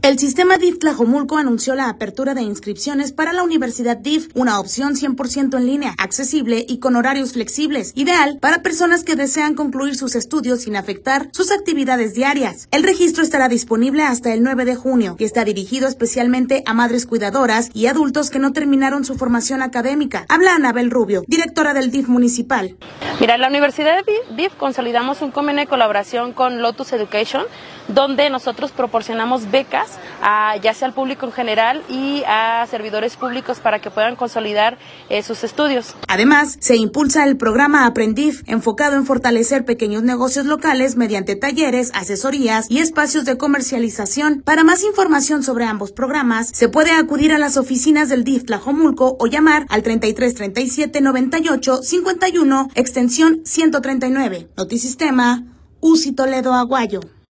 El sistema DIF Tlajomulco anunció la apertura de inscripciones para la Universidad DIF, una opción 100% en línea, accesible y con horarios flexibles, ideal para personas que desean concluir sus estudios sin afectar sus actividades diarias. El registro estará disponible hasta el 9 de junio y está dirigido especialmente a madres cuidadoras y adultos que no terminaron su formación académica. Habla Anabel Rubio, directora del DIF municipal. Mira, en la Universidad de DIF consolidamos un convenio de colaboración con Lotus Education, donde nosotros proporcionamos becas ya sea al público en general y a servidores públicos para que puedan consolidar sus estudios. Además, se impulsa el programa Aprendif, enfocado en fortalecer pequeños negocios locales mediante talleres, asesorías y espacios de comercialización. Para más información sobre ambos programas, se puede acudir a las oficinas del DIF Tlajomulco o llamar al 33 37 98 51 extensión 139. Notisistema, UCI Toledo Aguayo.